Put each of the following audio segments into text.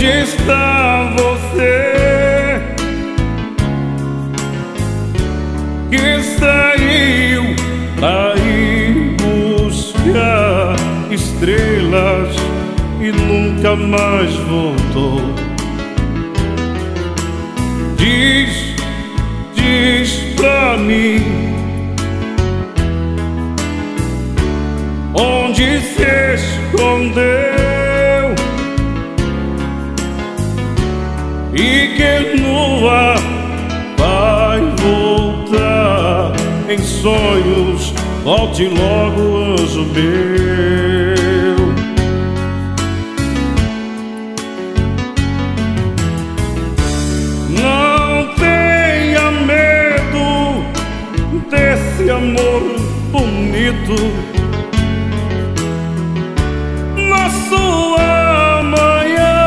está você que saiu pra ir buscar estrelas e nunca mais voltou? Diz pra mim onde se escondeu e que no ar vai voltar. Em sonhos, volte logo, anjo meu. Não tenha medo desse amor bonito, nosso amanhã.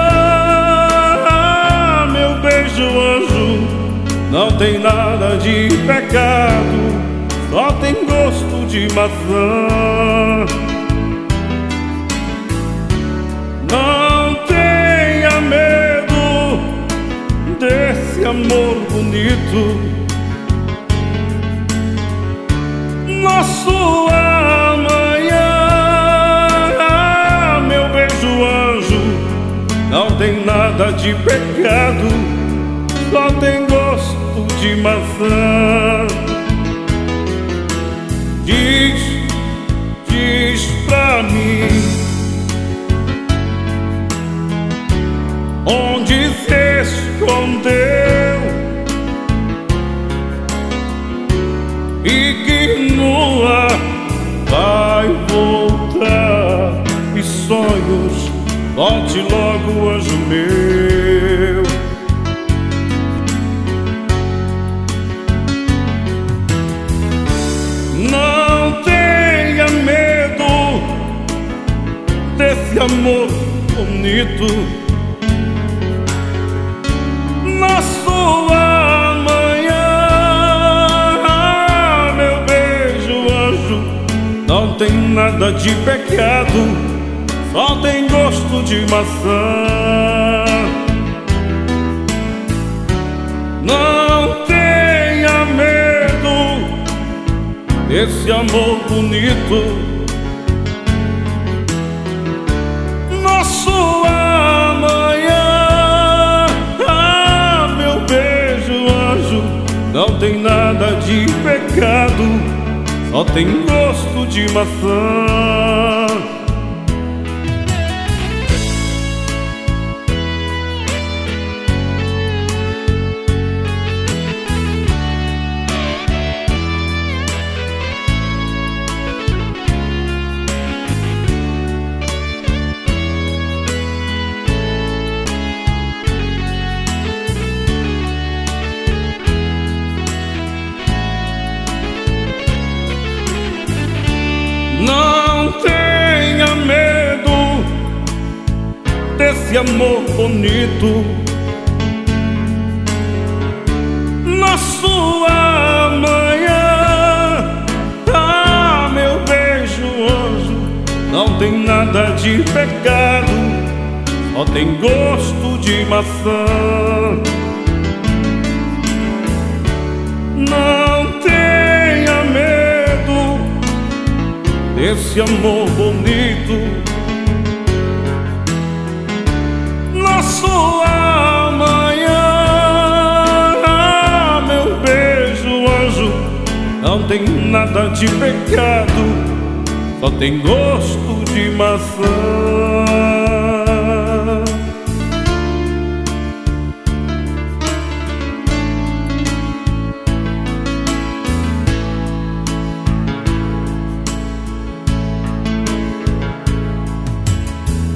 Meu beijo, anjo, não tem nada de pecado, só tem gosto de maçã. Não tenha medo desse amor bonito, nosso amanhã. Meu beijo, anjo, não tem nada de pecado, só tem gosto de maçã. Diz pra mim onde se escondeu e que no ar vai voltar. E sonhos, volte logo, anjo meu. Não tenha medo desse amor bonito, nosso amanhã. Meu beijo, anjo, não tem nada de pecado, só tem gosto de maçã. Não tenha medo desse amor bonito, nosso amanhã. Meu beijo, anjo, não tem nada de pecado, só tem gosto de maçã. Não tenha medo desse amor bonito, nosso amanhã. Meu beijo, anjo, não tem nada de pecado, só tem gosto de maçã. Não tenha medo desse amor bonito, nosso amanhã. Meu beijo, anjo, não tem nada de pecado, só tem gosto de maçã.